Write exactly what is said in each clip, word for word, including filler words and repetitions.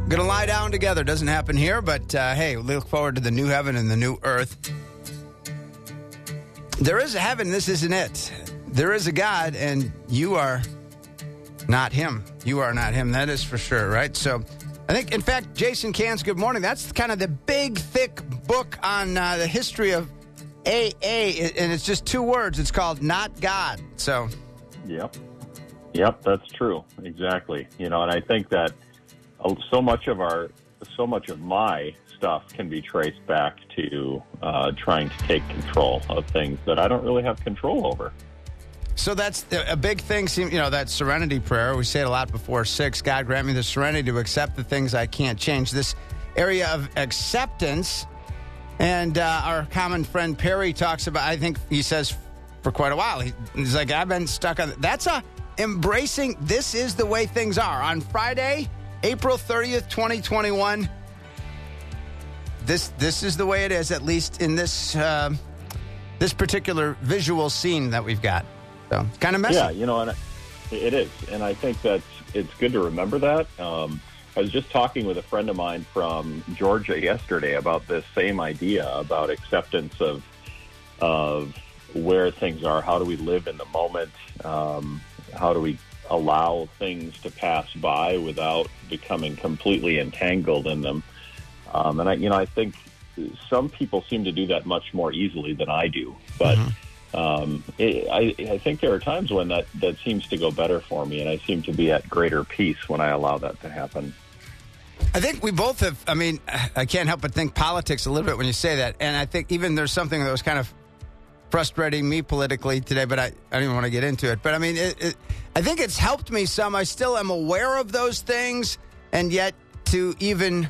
Going to lie down together. Doesn't happen here, but uh, hey, we look forward to the new heaven and the new earth. There is a heaven. This isn't it. There is a God, and you are not him. You are not him. That is for sure, right? So I think, in fact, Jason Cans, good morning. That's kind of the big, thick book on uh, the history of A A, and it's just two words. It's called Not God. So, Yep. Yep, that's true. Exactly. You know, and I think that so much of our, so much of my stuff can be traced back to uh, trying to take control of things that I don't really have control over. So that's a big thing, you know, that serenity prayer. We say it a lot before six. God, grant me the serenity to accept the things I can't change. This area of acceptance, and uh, our common friend Perry talks about, I think he says for quite a while, he, he's like, I've been stuck on, that's a embracing, this is the way things are. On Friday, April thirtieth, twenty twenty-one, this this is the way it is, at least in this uh, this particular visual scene that we've got. So, kind of messy. Yeah, you know, and it is. And I think that it's good to remember that. Um, I was just talking with a friend of mine from Georgia yesterday about this same idea about acceptance of of where things are. How do we live in the moment? Um, how do we allow things to pass by without becoming completely entangled in them? Um, and I, you know, I think some people seem to do that much more easily than I do. But mm-hmm. um, it, I, I think there are times when that, that seems to go better for me, and I seem to be at greater peace when I allow that to happen. I think we both have, I mean, I can't help but think politics a little bit when you say that. And I think even there's something that was kind of frustrating me politically today, but I, I don't even want to get into it. But I mean, it, it, I think it's helped me some. I still am aware of those things, and yet to even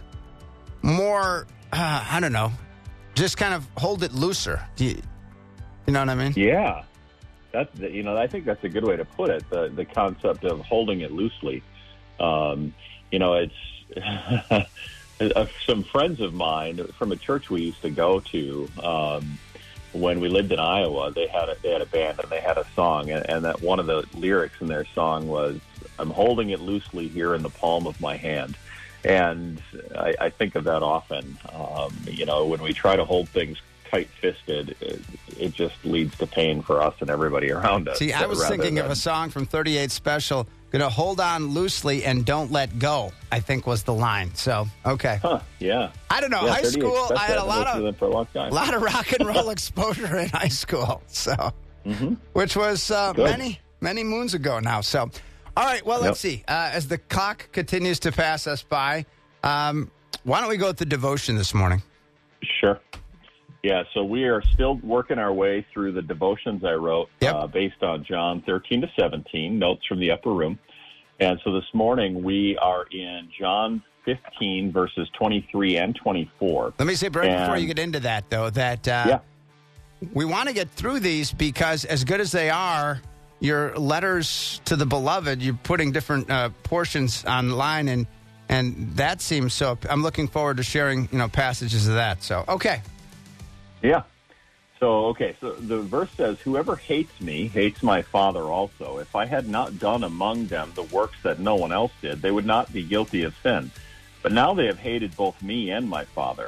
more, uh, I don't know, just kind of hold it looser. Do you, you know what I mean? Yeah. That's, you know, I think that's a good way to put it, the, the concept of holding it loosely. Um, you know, it's some friends of mine from a church we used to go to, um, when we lived in Iowa, they had a, they had a band and they had a song, and, and that one of the lyrics in their song was, "I'm holding it loosely here in the palm of my hand." And I, I think of that often. Um, you know, when we try to hold things tight-fisted, it, it just leads to pain for us and everybody around us. See, I was thinking than... of a song from thirty-eight Special, "Gonna hold on loosely and don't let go," I think was the line. So, okay. Huh, yeah. I don't know. Yeah, high school, I had a lot of, for a long time. lot of rock and roll exposure in high school, so mm-hmm. which was uh, many, many moons ago now. So, all right, well, let's yep. see. Uh, as the clock continues to pass us by, um, why don't we go with the devotion this morning? Sure. Yeah, so we are still working our way through the devotions I wrote yep. uh, based on John thirteen to seventeen, notes from the upper room. And so this morning we are in John fifteen, verses twenty-three and twenty-four. Let me say, Brent, and, before you get into that, though, that uh, yeah. we want to get through these because as good as they are, your letters to the beloved, you're putting different uh, portions online, and and that seems so. I'm looking forward to sharing, you know, passages of that. So, okay. Yeah. So, okay, so the verse says, "Whoever hates me hates my Father also. If I had not done among them the works that no one else did, they would not be guilty of sin. But now they have hated both me and my Father."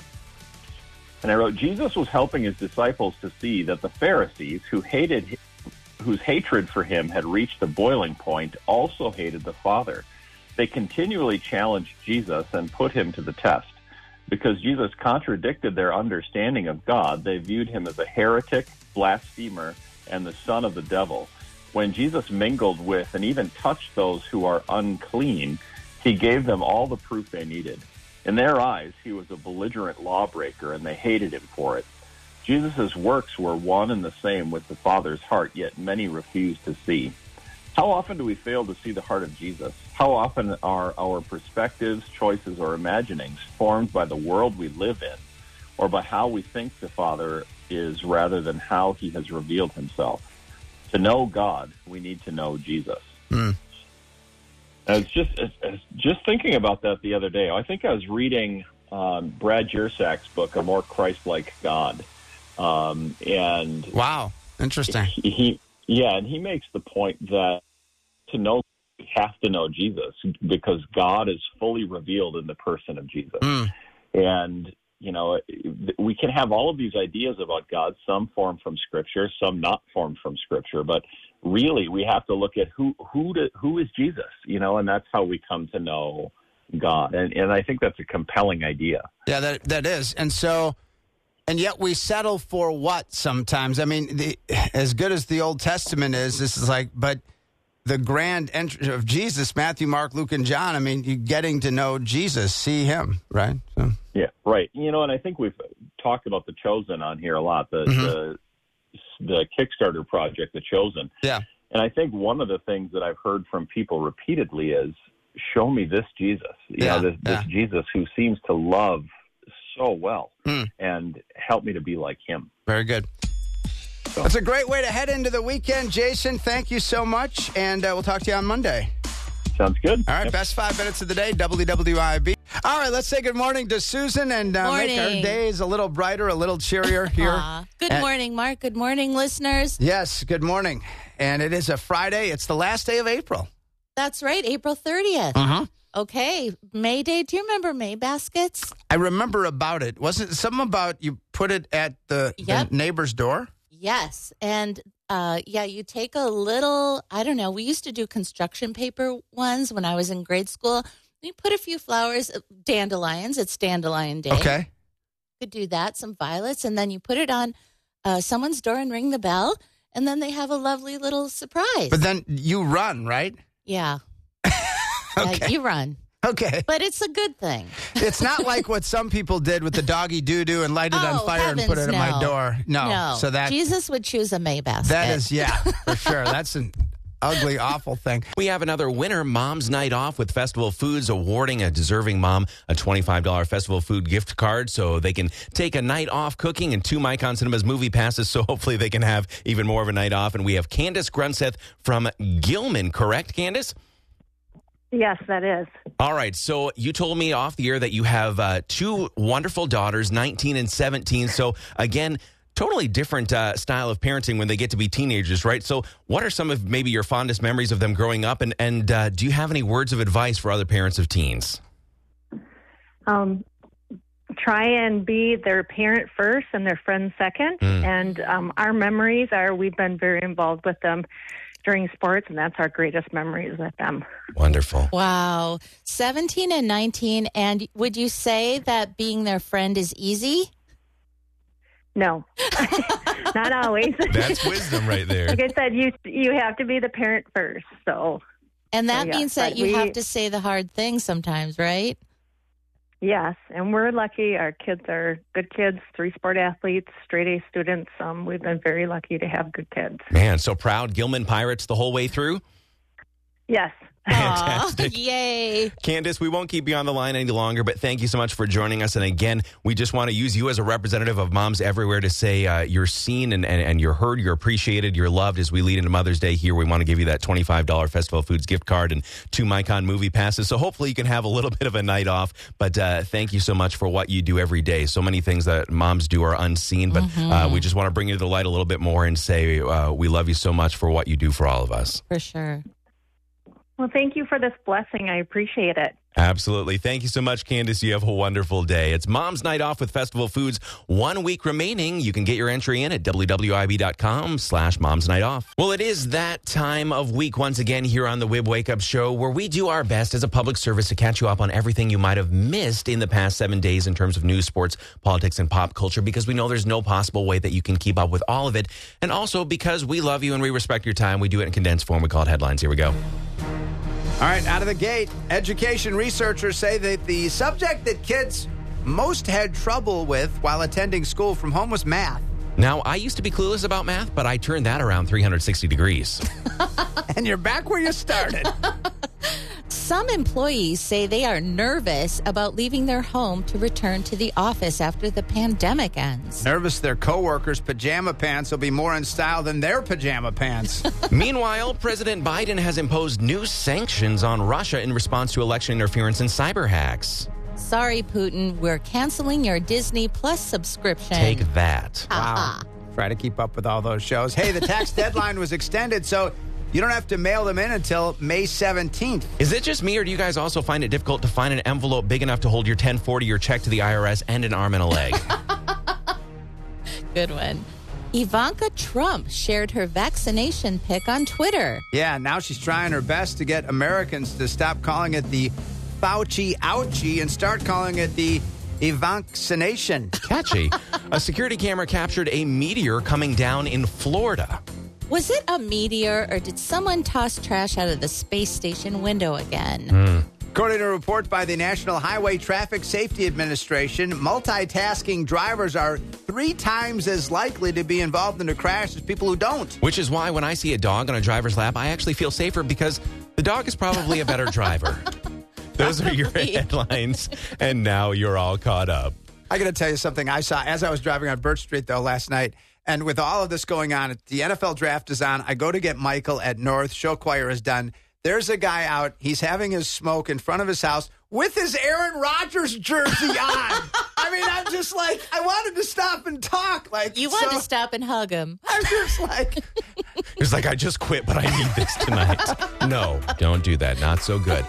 And I wrote, Jesus was helping his disciples to see that the Pharisees, who hated, whose hatred for him had reached the boiling point, also hated the Father. They continually challenged Jesus and put him to the test. Because Jesus contradicted their understanding of God, they viewed him as a heretic, blasphemer, and the son of the devil. When Jesus mingled with and even touched those who are unclean, he gave them all the proof they needed. In their eyes, he was a belligerent lawbreaker, and they hated him for it. Jesus' works were one and the same with the Father's heart, yet many refused to see. How often do we fail to see the heart of Jesus? How often are our perspectives, choices, or imaginings formed by the world we live in, or by how we think the Father is rather than how he has revealed himself? To know God, we need to know Jesus. Mm. I was just I was just thinking about that the other day. I think I was reading um, Brad Jersak's book, A More Christ-Like God. Um, and wow, interesting. He, he Yeah, and he makes the point that to know have to know Jesus because God is fully revealed in the person of Jesus. Mm. And, you know, we can have all of these ideas about God, some formed from Scripture, some not formed from Scripture, but really we have to look at who who to, who is Jesus, you know, and that's how we come to know God. And, and I think that's a compelling idea. Yeah, that that is. And so, and yet we settle for what sometimes? I mean, the, as good as the Old Testament is, this is like, but the grand entry of Jesus, Matthew, Mark, Luke, and John, I mean, you getting to know Jesus, see him, right? So. Yeah, right. You know, and I think we've talked about The Chosen on here a lot, the, Mm-hmm. the the Kickstarter project, The Chosen. Yeah. And I think one of the things that I've heard from people repeatedly is, show me this Jesus, you Yeah, know, this, this yeah. Jesus who seems to love so well Mm. and help me to be like him. Very good. So. That's a great way to head into the weekend. Jason, thank you so much, and uh, we'll talk to you on Monday. Sounds good. All right, Yep. best five minutes of the day, W W I B. All right, let's say good morning to Susan and uh, make our Morning. days a little brighter, a little cheerier here. Aw. Good And- morning, Mark. Good morning, listeners. Yes, good morning. And it is a Friday. It's the last day of April. That's right, April thirtieth. Uh-huh. Okay, May Day. Do you remember May baskets? I remember about it. Wasn't it something about you put it at the, Yep. the neighbor's door? Yes. And uh, yeah, you take a little, I don't know, we used to do construction paper ones when I was in grade school. You put a few flowers, uh, dandelions. It's dandelion day. Okay. You could do that, some violets, and then you put it on uh, someone's door and ring the bell, and then they have a lovely little surprise. But then you run, right? yeah. Okay. Yeah, you run. Okay. But it's a good thing. It's not like what some people did with the doggy doo-doo and light it on Oh, fire and put it heavens, at my no. door. No. No. So that Jesus would choose a May basket. that is, yeah, for sure. That's an ugly, awful thing. We have another winner, Mom's Night Off with Festival Foods, awarding a deserving mom a twenty-five dollars Festival Food gift card so they can take a night off cooking, and two Mycon Cinemas movie passes so hopefully they can have even more of a night off. And we have Candace Grunseth from Gilman, correct, Candace? Yes, that is. All right, so you told me off the air that you have uh, two wonderful daughters, nineteen and seventeen. So again, totally different uh, style of parenting when they get to be teenagers, right? So what are some of maybe your fondest memories of them growing up? And, and uh, do you have any words of advice for other parents of teens? Um, try and be their parent first and their friend second. Mm. And um, our memories are we've been very involved with them during sports, and that's our greatest memories with them. Wonderful. Wow. seventeen and nineteen. And would you say that being their friend is easy? No, not always. That's wisdom right there. Like I said, you you have to be the parent first. So And that Oh, yeah, means that but you we- have to say the hard things sometimes, right? yes, and we're lucky. Our kids are good kids, three sport athletes, straight A students. Um, we've been very lucky to have good kids. Man, so proud. Gilman Pirates the whole way through? Yes. Fantastic. Aw, yay. Candace, we won't keep you on the line any longer, but thank you so much for joining us. And again, we just want to use you as a representative of moms everywhere to say uh, you're seen and, and, and you're heard, you're appreciated, you're loved. As we lead into Mother's Day here, we want to give you that twenty-five dollars Festival Foods gift card and two Mycon movie passes. So hopefully you can have a little bit of a night off. But uh, thank you so much for what you do every day. So many things that moms do are unseen, but uh, we just want to bring you to the light a little bit more and say uh, we love you so much for what you do for all of us. For sure. Well, thank you for this blessing. I appreciate it. Absolutely. Thank you so much, Candace. You have a wonderful day. It's Mom's Night Off with Festival Foods. One week remaining. You can get your entry in at W W I B dot com slash Mom's Night Off. Well, it is that time of week once again here on the W I B Wake Up Show where we do our best as a public service to catch you up on everything you might have missed in the past seven days in terms of news, sports, politics, and pop culture, because we know there's no possible way that you can keep up with all of it. And also because we love you and we respect your time, we do it in condensed form. We call it headlines. Here we go. All right, out of the gate, education researchers say that the subject that kids most had trouble with while attending school from home was math. Now, I used to be clueless about math, but I turned that around three hundred sixty degrees. And you're back where you started. Some employees say they are nervous about leaving their home to return to the office after the pandemic ends. Nervous their coworkers' pajama pants will be more in style than their pajama pants. Meanwhile, President Biden has imposed new sanctions on Russia in response to election interference and cyber hacks. Sorry, Putin, we're canceling your Disney Plus subscription. Take that. Wow. Try to keep up with all those shows. Hey, the tax deadline was extended, so You don't have to mail them in until May seventeenth. Is it just me, or do you guys also find it difficult to find an envelope big enough to hold your ten forty or check to the I R S and an arm and a leg? Good one. Ivanka Trump shared her vaccination pic on Twitter. Yeah, now she's trying her best to get Americans to stop calling it the Fauci ouchie and start calling it the Ivancination. Catchy. A security camera captured a meteor coming down in Florida. Was it a meteor, or did someone toss trash out of the space station window again? Mm. According to a report by the National Highway Traffic Safety Administration, multitasking drivers are three times as likely to be involved in a crash as people who don't. Which is why when I see a dog on a driver's lap, I actually feel safer because the dog is probably a better driver. Those are your headlines, and now you're all caught up. I got to tell you something I saw as I was driving on Birch Street, though, last night. And with all of this going on, the N F L draft is on. I go to get Michael at North. Show choir is done. There's a guy out. He's having his smoke in front of his house with his Aaron Rodgers jersey on. I mean, I'm just like, I wanted to stop and talk. Like You wanted so, to stop and hug him. I'm just like... It's like, I just quit, but I need this tonight. No, don't do that. Not so good.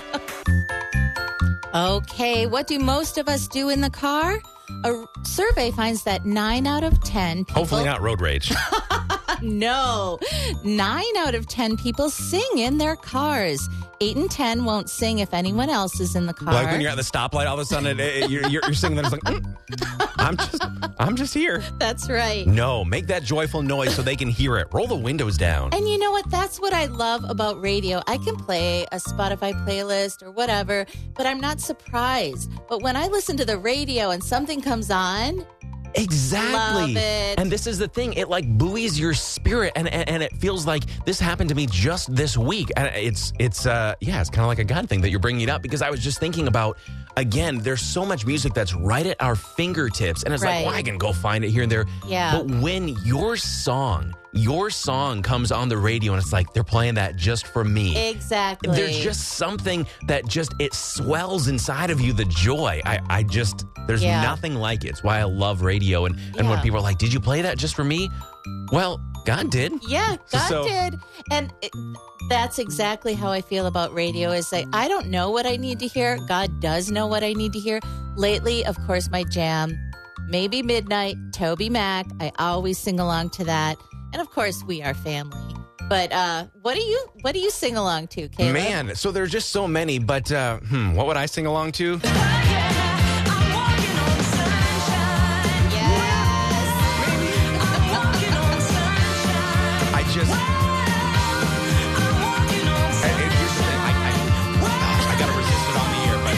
Okay, what do most of us do in the car? A survey finds that nine out of ten people... Hopefully not road rage. No. Nine out of ten people sing in their cars. Eight and ten won't sing if anyone else is in the car. Like when you're at the stoplight, all of a sudden it, it, you're, you're, you're singing that. It's like, mm, I'm just, I'm just here. That's right. No, make that joyful noise so they can hear it. Roll the windows down. And you know what? That's what I love about radio. I can play a Spotify playlist or whatever, but I'm not surprised. But when I listen to the radio and something comes on... Exactly. Love it. And this is the thing. It like buoys your spirit, and, and and it feels like this happened to me just this week. And it's it's uh yeah, it's kind of like a God thing that you're bringing it up, because I was just thinking about, again, there's so much music that's right at our fingertips, and it's Right. like, well, I can go find it here and there. Yeah. But when your song, your song comes on the radio, and it's like they're playing that just for me. Exactly. There's just something that just, it swells inside of you, the joy. I, I just, there's Yeah. nothing like it. It's why I love radio. And, and when Yeah. people are like, did you play that just for me? Well, God did. Yeah, God So- did. And it, that's exactly how I feel about radio is like, I don't know what I need to hear. God does know what I need to hear. Lately, of course, my jam, Maybe Midnight, Toby Mac. I always sing along to that. And of course, We Are Family. But uh, what do you what do you sing along to, Caleb? Man, so there's just so many, but uh, hmm, what would I sing along to? Yes. I just... And it- here's the thing, I, I, I gotta resist it on the air,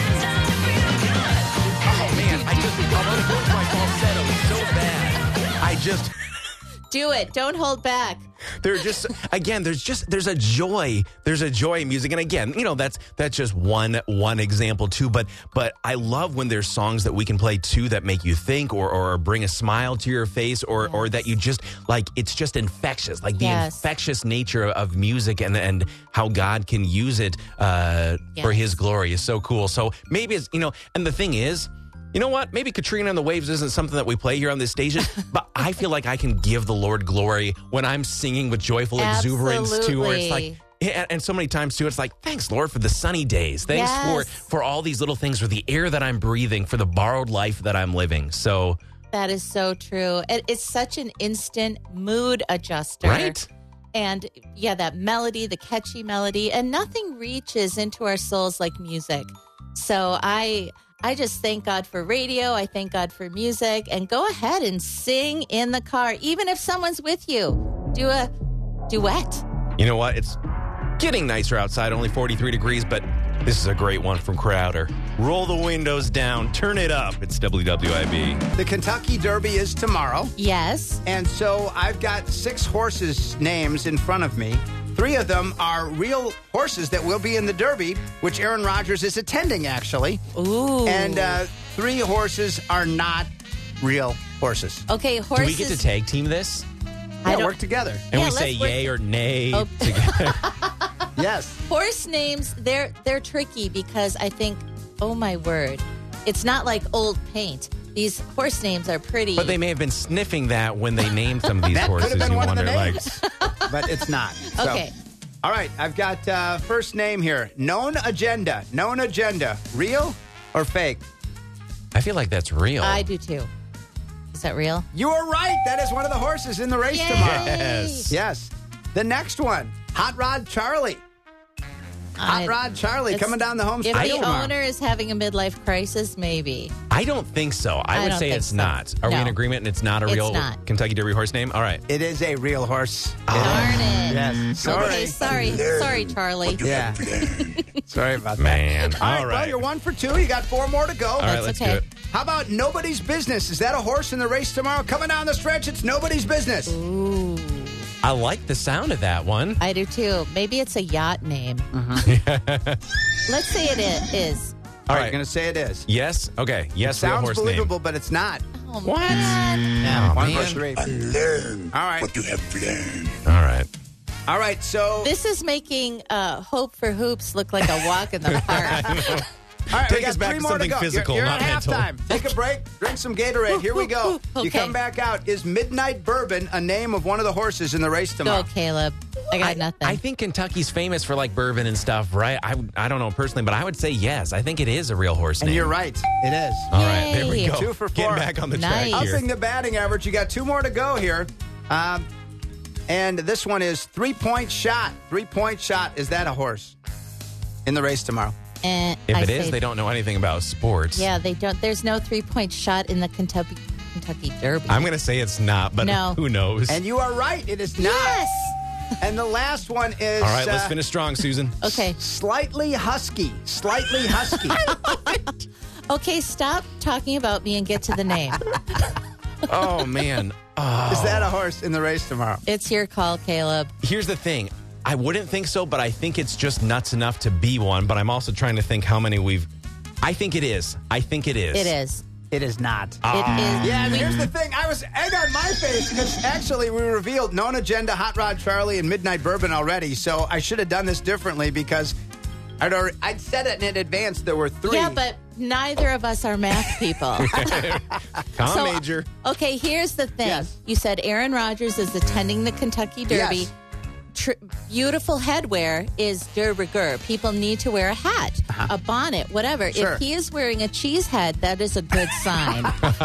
but... Oh, man, I just... I want to go into my falsetto so bad. I just... Do it. Don't hold back. There's just, again, there's just, there's a joy, there's a joy in music. And again, you know, that's, that's just one, one example too. But, but I love when there's songs that we can play too that make you think or, or bring a smile to your face or, Yes. or that you just like, it's just infectious, like the Yes. infectious nature of music and, and how God can use it uh, for Yes. his glory is so cool. So maybe it's, you know, and the thing is, you know what? Maybe Katrina and the Waves isn't something that we play here on this station, but I feel like I can give the Lord glory when I'm singing with joyful exuberance too, where it's like, and, and so many times too, it's like, thanks, Lord, for the sunny days. Thanks Yes. for, for all these little things, for the air that I'm breathing, for the borrowed life that I'm living. So, That is so true. It, it's such an instant mood adjuster. right? And yeah, that melody, the catchy melody, and nothing reaches into our souls like music. So I I just thank God for radio. I thank God for music. And go ahead and sing in the car, even if someone's with you. Do a duet. You know what? It's getting nicer outside, only forty-three degrees, but this is a great one from Crowder. Roll the windows down, turn it up. It's W W I B. The Kentucky Derby is tomorrow. Yes. And so I've got six horses' names in front of me. Three of them are real horses that will be in the Derby, which Aaron Rodgers is attending, actually. Ooh. And uh, three horses are not real horses. okay, Do horses. we get to tag team this? I Yeah, don't- work together. And Yeah, we say let's work- yay or nay Oh. together. Yes. Horse names, they're they're tricky because I think, oh my word, it's not like old paint. These horse names are pretty. But they may have been sniffing that when they named some of these That could horses. have been You one of the wonder, like, names. But it's not. So, Okay. All right, I've got uh, first name here. Known agenda. Known agenda. Real or fake? I feel like that's real. I do too. Is that real? You are right. That is one of the horses in the race Yay. tomorrow. Yes. Yes. The next one, Hot Rod Charlie. Hot I- Rod Charlie it's- coming down the home If stretch the tomorrow. owner is having a midlife crisis, maybe. I don't think so. I, I would don't say think it's so. not. Are we No. in agreement and it's not a It's real not. Kentucky Derby horse name? All right. It is a real horse. Darn it. Yes. Sorry. Okay, sorry. Sorry, Charlie. Yeah. Sorry about that. Man. All right, All well, right. you're one for two. You got four more to go. All right, That's let's okay. do it. How about Nobody's Business? Is that a horse in the race tomorrow? Coming down the stretch, it's Nobody's Business. Ooh. I like the sound of that one. I do too. Maybe it's a yacht name. Let's say it i- is. All right, right. going to say it is. Yes? Okay. Yes, real Sounds horse believable, but it's not. Oh, What? man. Yeah, Oh, one man. for three. Learn All right. what you have learned. name. All right. All right, so This is making uh, Hope for Hoops look like a walk in the park. all right, we Take got us back three to more something to go. physical, you're, you're not at mental. halftime. Take a break, drink some Gatorade. Here we go. You Okay. come back out. Is Midnight Bourbon a name of one of the horses in the race tomorrow? Go, Caleb. I got nothing. I think Kentucky's famous for like bourbon and stuff, right? I, I don't know personally, but I would say yes. I think it is a real horse And name. you're right. It is. All right, there we Yay. go. Two for Getting four. back on the Nice. track here. Upping the batting average. You got two more to go here. Um, and this one is three-point shot. Three-point shot. Is that a horse in the race tomorrow? Eh, If I it say- is, they don't know anything about sports. Yeah, they don't. There's no three point shot in the Kentucky Kentucky Derby. I'm going to say it's not, but No. who knows? And you are right. It is not. Yes. And the last one is All right, let's uh, finish strong, Susan. Okay. slightly husky. Slightly husky. Okay. Stop talking about me and get to the name. Oh, man. Oh. Is that a horse in the race tomorrow? It's your call, Caleb. Here's the thing. I wouldn't think so, but I think it's just nuts enough to be one. But I'm also trying to think how many we've. I think it is. I think it is. It is. It is not. It is. Yeah, and We- here's the thing. I was egg on my face because actually we revealed Known Agenda, Hot Rod Charlie, and Midnight Bourbon already. So I should have done this differently because I'd already, I'd said it in advance. There were three. Yeah, but neither of us are math people. Come So, major. Okay, here's the thing. Yes. You said Aaron Rodgers is attending the Kentucky Derby. Yes. Tr- beautiful headwear is de rigueur. People need to wear a hat, a bonnet, whatever. Uh-huh. Sure. If he is wearing a cheese head, that is a good sign.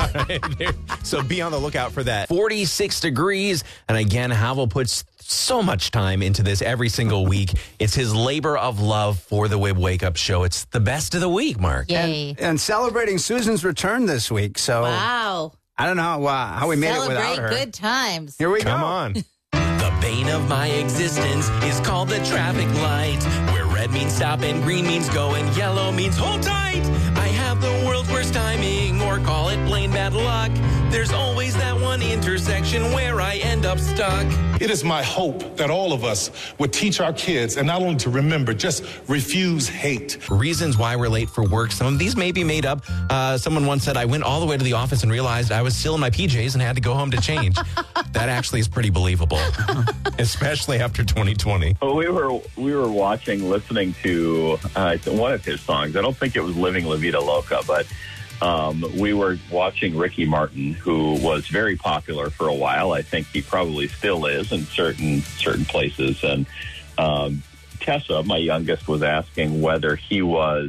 So be on the lookout for that. forty-six degrees. And again, Havel puts so much time into this every single week. It's his labor of love for the Wib Wake Up Show. It's the best of the week, Mark. Yay. and, and celebrating Susan's return this week. So Wow. I don't know how, uh, how we made it Celebrate without her. good times. Here we Come go. on. The bane of my existence is called the traffic light, where red means stop and green means go and yellow means hold tight. I have the world's worst timing, or call it plain bad luck. There's always that one intersection where I end up stuck. It is my hope that all of us would teach our kids, and not only to remember, just refuse hate. Reasons why we're late for work. Some of these may be made up. Uh, someone once said, I went all the way to the office and realized I was still in my P Js and had to go home to change. That actually is pretty believable, especially after twenty twenty. Well, we were we were watching, listening to uh, one of his songs. I don't think it was "Living La Vida Loca," but um, we were watching Ricky Martin, who was very popular for a while. I think he probably still is in certain certain places. And um, Tessa, my youngest, was asking whether he was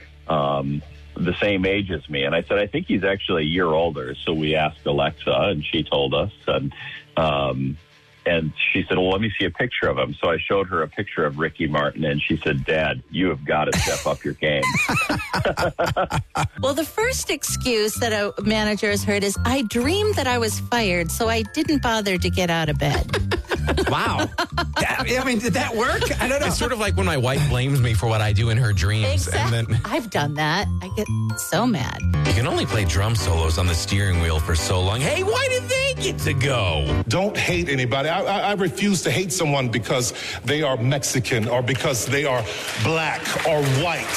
um, the same age as me, and I said I think he's actually a year older. So we asked Alexa, and she told us, and. Um, And she said, well, let me see a picture of him. So I showed her a picture of Ricky Martin, and she said, Dad, you have got to step up your game. Well, the first excuse that a manager has heard is, I dreamed that I was fired, so I didn't bother to get out of bed. Wow. That- I mean, did that work? I don't know. It's sort of like when my wife blames me for what I do in her dreams. Exactly. And then I've done that. I get so mad. you can only play drum solos on the steering wheel for so long. Hey, why did they get to go? Don't hate anybody. I, I, I refuse to hate someone because they are Mexican or because they are black or white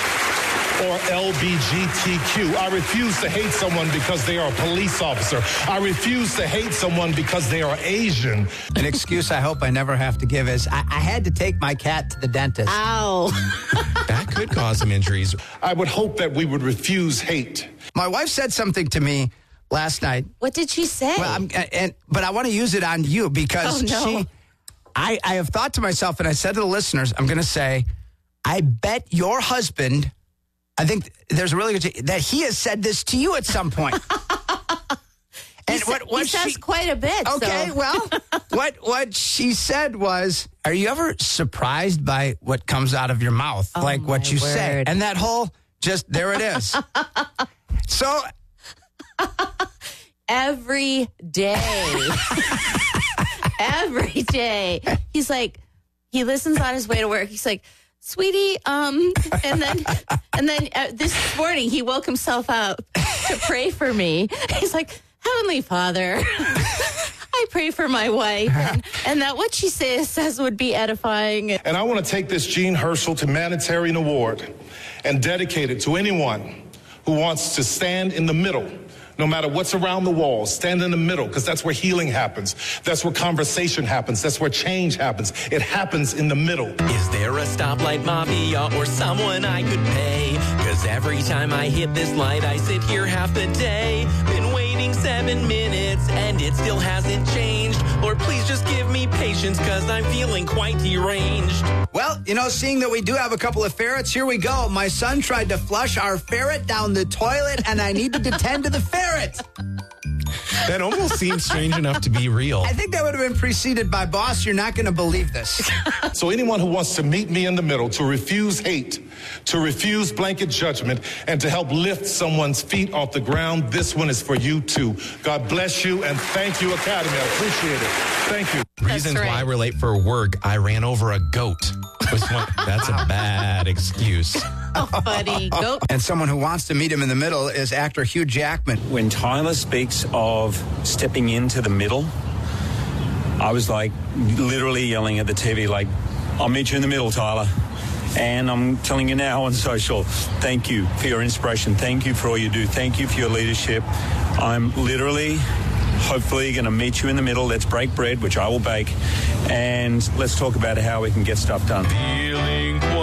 or L G B T Q. I refuse to hate someone because they are a police officer. I refuse to hate someone because they are Asian. An excuse I hope I never have to give is I, I had to take my cat to the dentist. Ow. That could cause some injuries. I would hope that we would refuse hate. My wife said something to me last night. What did she say? Well, I'm, and but I want to use it on you because Oh, no. she I, I have thought to myself, and I said to the listeners, I'm going to say, I bet your husband, I think there's a really good chance that he has said this to you at some point. He, and sa- what, what he says she, quite a bit. Okay, so. well, what what she said was, are you ever surprised by what comes out of your mouth? Oh, like what my you say. word. And that whole, just, there it is. So... Every day. Every day. He's like, he listens on his way to work. He's like, sweetie, um, and then, and then uh, this morning he woke himself up to pray for me. He's like, Heavenly Father, I pray for my wife, and, and that what she says, says would be edifying. And I want to take this Jean Herschel Humanitarian Award and dedicate it to anyone who wants to stand in the middle. No matter what's around the walls, stand in the middle, because that's where healing happens. That's where conversation happens. That's where change happens. It happens in the middle. Is there a stoplight mafia or someone I could pay? Because every time I hit this light, I sit here half the day. Been waiting seven minutes and it still hasn't changed. Lord, please just give me patience, because I'm feeling quite deranged. Well, you know, seeing that we do have a couple of ferrets, here we go. My son tried to flush our ferret down the toilet, and I needed to tend to the ferret. That almost seems strange enough to be real. I think that would have been preceded by, boss, you're not going to believe this. So anyone who wants to meet me in the middle, to refuse hate, to refuse blanket judgment, and to help lift someone's feet off the ground, this one is for you too. God bless you, and thank you, Academy. I appreciate it. Thank you. Reasons right. why we're late for work. I ran over a goat. Was one, that's a bad excuse. Oh, buddy, go. And someone who wants to meet him in the middle is actor Hugh Jackman. When Tyler speaks of stepping into the middle, I was like literally yelling at the T V like, I'll meet you in the middle, Tyler. And I'm telling you now on social, thank you for your inspiration. Thank you for all you do. Thank you for your leadership. I'm literally, hopefully, going to meet you in the middle. Let's break bread, which I will bake. And let's talk about how we can get stuff done. Feeling